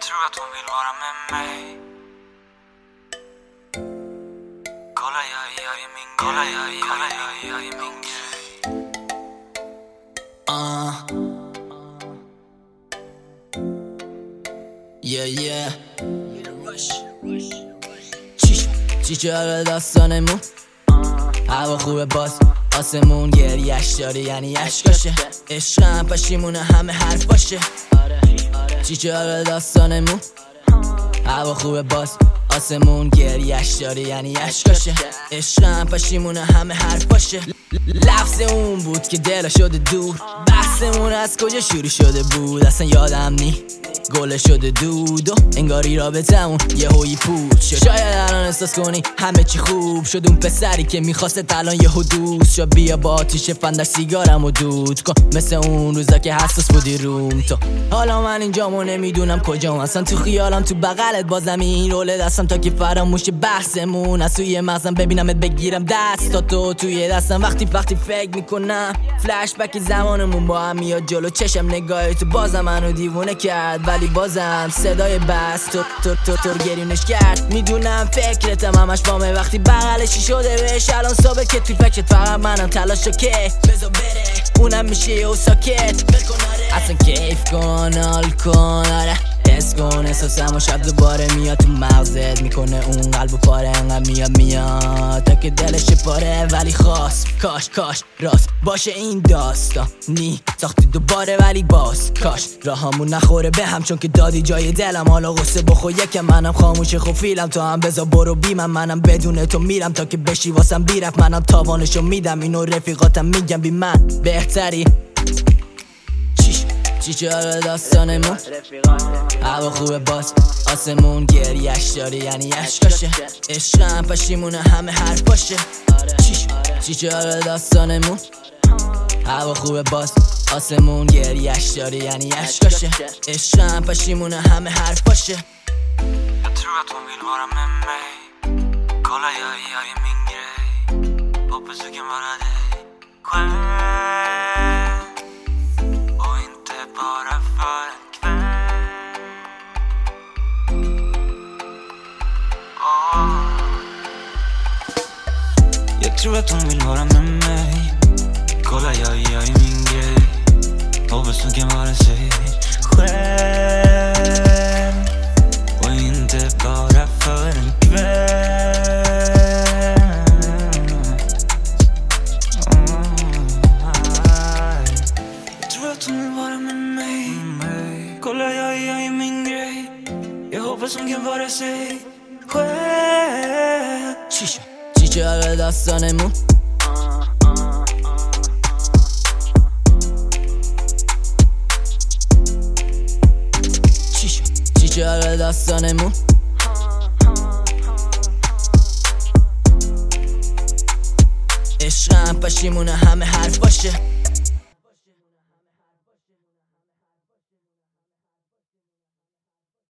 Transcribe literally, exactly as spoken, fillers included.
tror att hon vill vara med mig. Kolla jag gör i min grej. Kolla jag gör, jag gör i min grej. Uh. Yeah yeah. چی چی چرا داستانمون هوا خوبه باز آسمون گریش داره یعنی عشقاشه عشقم پشیمونه همه حرف باشه چی چرا داستانمون هوا خوبه باز آسمون گریش داره یعنی عشقاشه عشقم پشیمونه همه حرف باشه لفظ اون بود که دل شده دور بحثمون از کجا شروع شده بود اصلا یادم نی گل شده دود و انگاری رابطمون یه هوی پود شد شاید الان احساس کنی همه چی خوب شد اون پسری که میخواست الان یه حدوث شد بیا با آتیش فندر سیگارم و دود کن مثل اون روزا که حساس بودی روم تو حالا من اینجامو نمیدونم کجام اصلا تو خیالم تو بغلت بازم این رول دستم تا که فراموش بحثمون از توی مغزم ببینمت بگیرم دست تا تو توی دستم وقتی وقتی فکر میکنم فلش بک زمانمون با هم میاد جلو چشم نگاه تو بازم منو دیوونه کرد ولی بازم صدای بس تو تو تو تو گریونش کرد میدونم فکرتم همش بامه وقتی بغلشی شده بهش الان صبح که توی فکرت فقط منم تلاشو که بذار بره اونم میشه و ساکت بکن آره اصلا کیف کن حال کن آره حس کن احساسم و شب دوباره میاد تو مغزت میکنه اون قلب و پاره انقدر میاد میاد تا که دلش پاره ولی خواست کاش کاش راست باشه این داستان نی ساختی دوباره ولی باز کاش راهامون نخوره به هم چون که دادی جای دلم حالا غصه بخور یکم منم خاموش خوفیلم تو هم بذار برو بی من منم بدون تو میرم تا که بشی واسم بیرفت منم تاوانشو میدم اینو رفیقاتم میگم بی من بهتری چی چرا داستانمون هوا خوبه باز آسمون گریش داره یعنی عشقاشه عشقم پشیمونه همه حرف باشه چی چی چرا داستانمون هوا خوبه باز آسمون گریش داره یعنی عشقاشه عشقم پشیمونه همه حرف باشه Jag tror att hon vill vara med mig. Kolla jag gör i min grej. Hoppas du kan vara dig själv och inte bara för en kväll. Oh. Jag tror att hon vill vara med mig. Kolla jag gör i min grej. Hoppas du kan vara sig själv och inte bara för en kväll. Jag tror att hon vill vara med mig. Kolla jag gör i min grej. Jag hoppas hon kan vara sig själv. چی چرا داستانمون چی چرا داستانمون عشقم پشیمونه همه حرف باشه